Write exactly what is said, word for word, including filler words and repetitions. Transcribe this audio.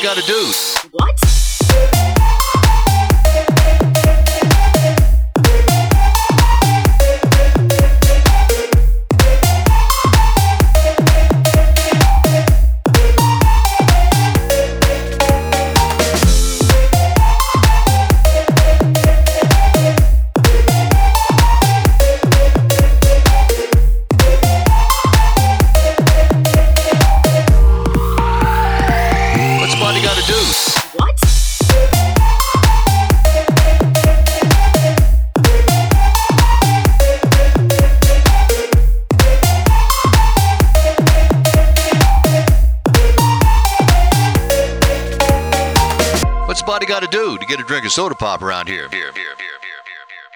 got to do? What? What's a body got to do? What? What's a body got to do to get a drink of soda pop around here? Here, here, here, here, here, here.